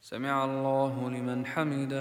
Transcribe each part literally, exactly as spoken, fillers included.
سمع الله لمن حمده.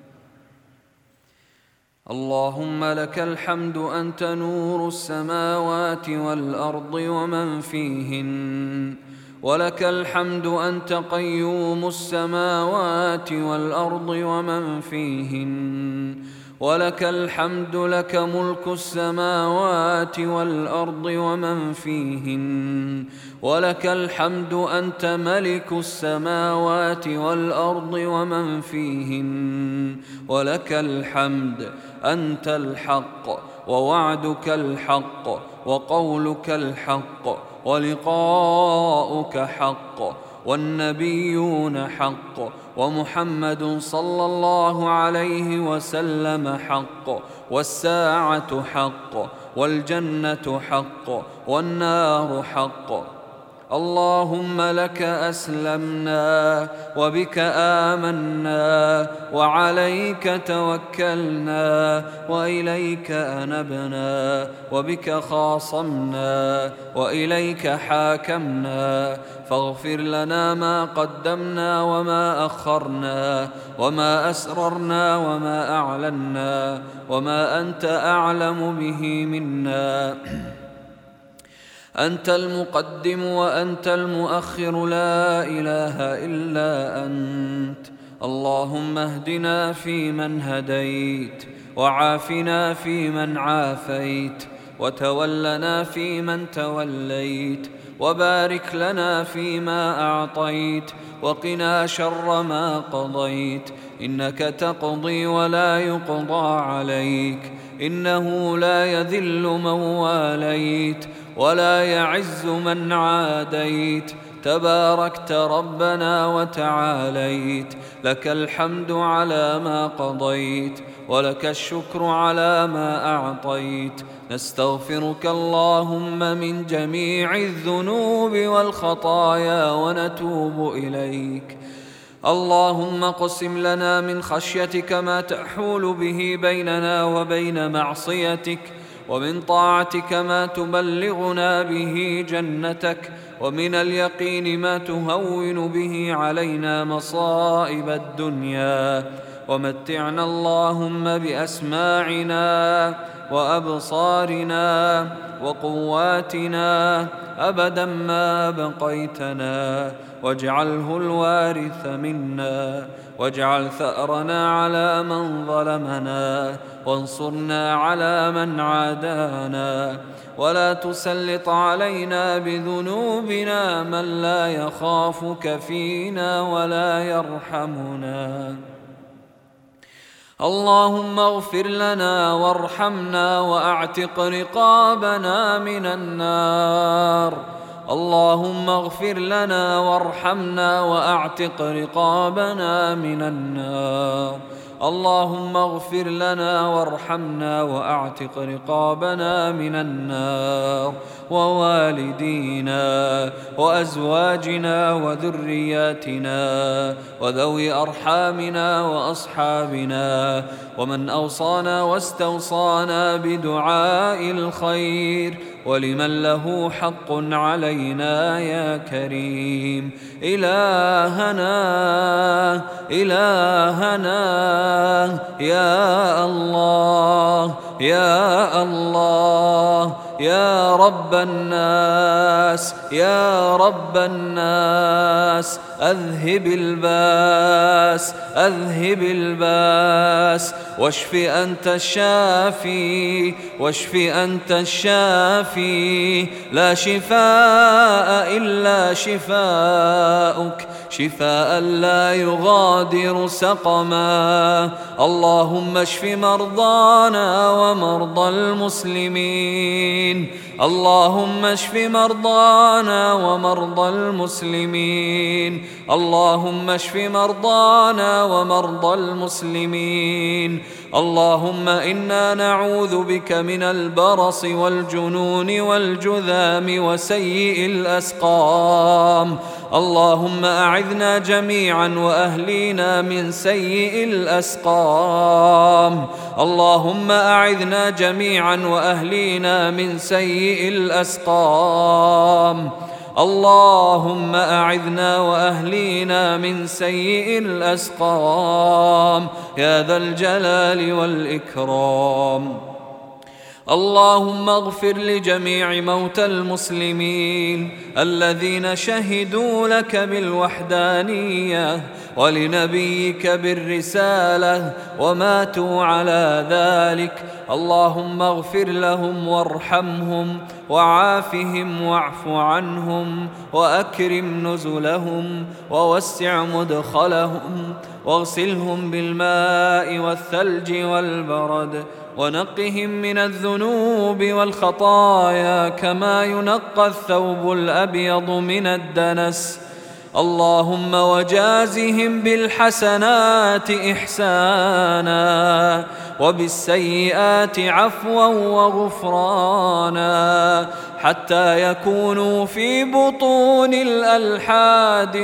اللهم لك الحمد أنت نور السماوات والأرض ومن فيهن، ولك الحمد أنت قيوم السماوات والأرض ومن فيهن، ولك الحمد لك ملك السماوات والأرض ومن فيهن، ولك الحمد أنت ملك السماوات والأرض ومن فيهن، ولك الحمد أنت الحق ووعدك الحق وقولك الحق ولقاؤك حق والنبيون حق ومحمد صلى الله عليه وسلم حق والساعة حق والجنة حق والنار حق. اللهم لك أسلمنا وبك آمنا وعليك توكلنا وإليك أنبنا وبك خاصمنا وإليك حاكمنا، فاغفر لنا ما قدمنا وما أخرنا وما أسررنا وما أعلنا وما أنت أعلم به منا. أنت المقدم وأنت المؤخر، لا إله إلا أنت. اللهم اهدنا فيمن هديت، وعافنا فيمن عافيت، وتولنا فيمن توليت، وبارك لنا فيما أعطيت، وقنا شر ما قضيت، إنك تقضي ولا يقضى عليك، إنه لا يذل من واليت ولا يعز من عاديت، تباركت ربنا وتعاليت. لك الحمد على ما قضيت، ولك الشكر على ما أعطيت. نستغفرك اللهم من جميع الذنوب والخطايا ونتوب إليك. اللهم اقسم لنا من خشيتك ما تحول به بيننا وبين معصيتك، ومن طاعتك ما تبلغنا به جنتك، ومن اليقين ما تهون به علينا مصائب الدنيا. ومتعنا اللهم بأسماعنا وأبصارنا وقواتنا أبدا ما بقيتنا، واجعله الوارث منا، واجعل ثأرنا على من ظلمنا، وانصرنا على من عادانا، ولا تسلط علينا بذنوبنا من لا يخافك فينا ولا يرحمنا. اللهم اغفر لنا وارحمنا واعتق رقابنا من النار. اللهم اغفر لنا وارحمنا واعتق رقابنا من النار. اللهم اغفر لنا وارحمنا واعتق رقابنا من النار، ووالدينا وأزواجنا وذرياتنا وذوي أرحامنا وأصحابنا، ومن أوصانا واستوصانا بدعاء الخير، ولمن له حق علينا يا كريم. إلهنا إلهنا يا الله يا الله يا رب الناس يا رب الناس، أذهب الباس أذهب الباس، واشف أنت الشافي واشف أنت الشافي، لا شفاء إلا شفاؤك، شفاء لا يغادر سقما. اللهم اشف مرضانا ومرضى المسلمين، اللهم اشف مرضانا ومرضى المسلمين، اللهم اشف مرضانا ومرضى المسلمين. اللهم إنا نعوذ بك من البرص والجنون والجذام وسيء الأسقام. اللهم أعذنا جميعا وأهلينا من سيء الأسقام. اللهم أعذنا جميعا وأهلينا من سيء الأسقام. اللهم أعذنا وأهلينا من سيء الأسقام يا ذا الجلال والإكرام. اللهم اغفر لجميع موتى المسلمين الذين شهدوا لك بالوحدانية ولنبيك بالرسالة وماتوا على ذلك. اللهم اغفر لهم وارحمهم وعافهم واعف عنهم وأكرم نزلهم ووسع مدخلهم واغسلهم بالماء والثلج والبرد ونقهم من الذنوب والخطايا كما ينقى الثوب الأبيض من الدنس. اللهم وجازهم بالحسنات إحسانا وبالسيئات عفوا وغفرانا حتى يكونوا في بطون الألحاد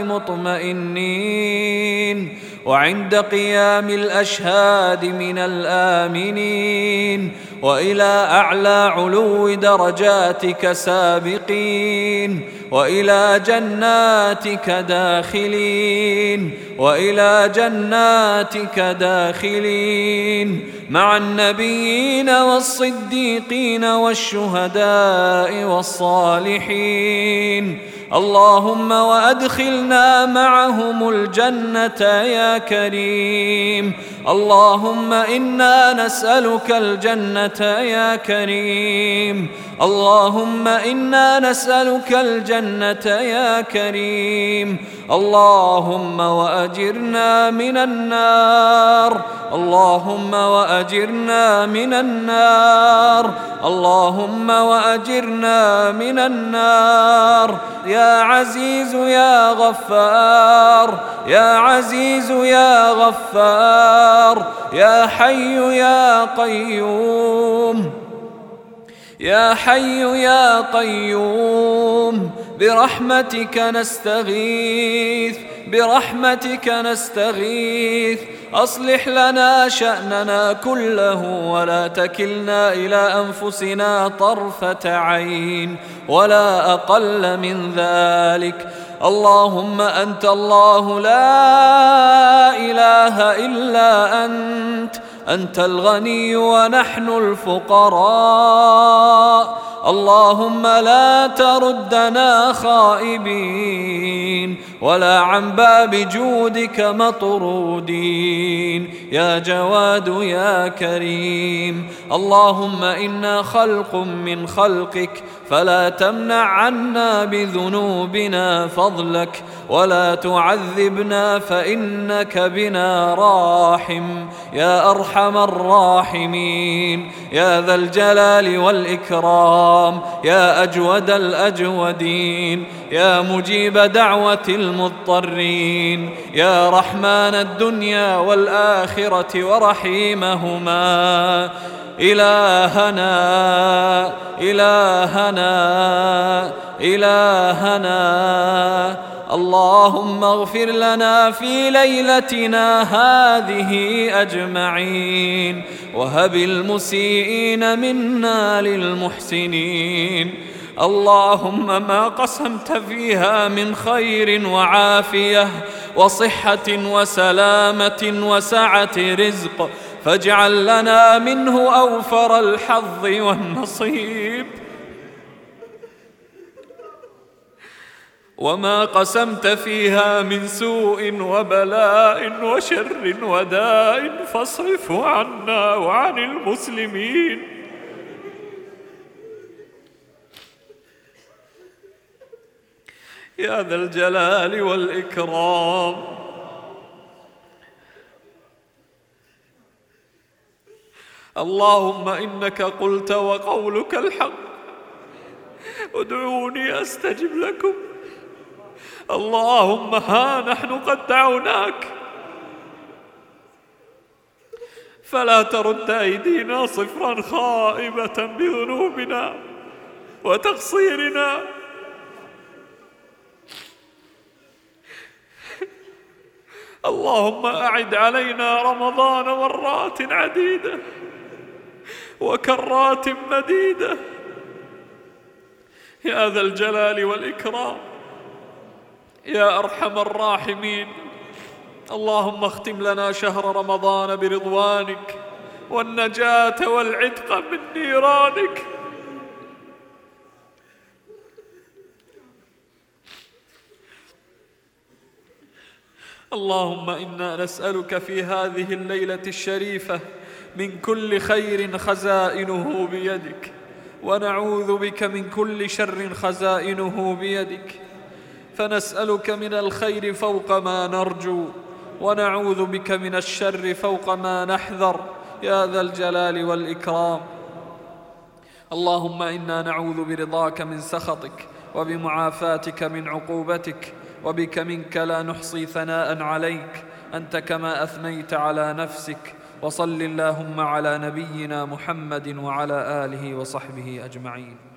مطمئنين وعند قيام الأشهاد من الآمنين وإلى أعلى علو درجاتك سابقين وإلى جناتك داخلين وإلى جناتك داخلين مع النبيين والصديقين والشهداء والصالحين. اللهم وأدخلنا معهم الجنة يا كريم. اللهم إنا نسألك الجنة يا كريم. اللهم إنا نسألك الجنة يا كريم. اللهم وأجرنا من النار. اللهم وأجرنا من النار. اللهم وأجرنا من النار يا عزيز يا غفار يا عزيز يا غفار يا حي يا قيوم يا حي يا قيوم برحمتك نستغيث برحمتك نستغيث. أصلح لنا شأننا كله ولا تكلنا إلى أنفسنا طرفة عين ولا أقل من ذلك. اللهم أنت الله لا إله إلا أنت أنت الغني ونحن الفقراء. اللهم لا تردنا خائبين ولا عن باب جودك مطرودين يا جواد يا كريم. اللهم إنا خلق من خلقك فلا تمنع عنا بذنوبنا فضلك ولا تعذبنا فإنك بنا راحم يا أرحم الراحمين يا ذا الجلال والإكرام يا أجود الأجودين يا مجيب دعوة المضطرين يا رحمن الدنيا والآخرة ورحيمهما. إلهنا إلهنا إلهنا اللهم اغفر لنا في ليلتنا هذه أجمعين وهب المسيئين منا للمحسنين. اللهم ما قسمت فيها من خير وعافية وصحة وسلامة وسعة رزق فاجعل لنا منه أوفر الحظ والنصيب. وما قسمت فيها من سوء وبلاء وشر وداء فاصرفه عنا وعن المسلمين. يا ذا الجلال والإكرام. اللهم إنك قلت وقولك الحق ادعوني أستجب لكم. اللهم ها نحن قد دعوناك فلا ترد أيدينا صفرا خائبة بذنوبنا وتقصيرنا. اللهم أعد علينا رمضان مرات عديدة وكرات مديدة يا ذا الجلال والإكرام، يا أرحم الراحمين. اللهم اختم لنا شهر رمضان برضوانك والنجاة والعتق من نيرانك. اللهم إنا نسألك في هذه الليلة الشريفة من كل خير خزائنه بيدك، ونعوذ بك من كل شر خزائنه بيدك، فنسألك من الخير فوق ما نرجو، ونعوذ بك من الشر فوق ما نحذر، يا ذا الجلال والإكرام. اللهم إنا نعوذ برضاك من سخطك، وبمعافاتك من عقوبتك، وبك منك لا نحصي ثناء عليك، أنت كما أثنيت على نفسك. وصل اللهم على نبينا محمد وعلى آله وصحبه أجمعين.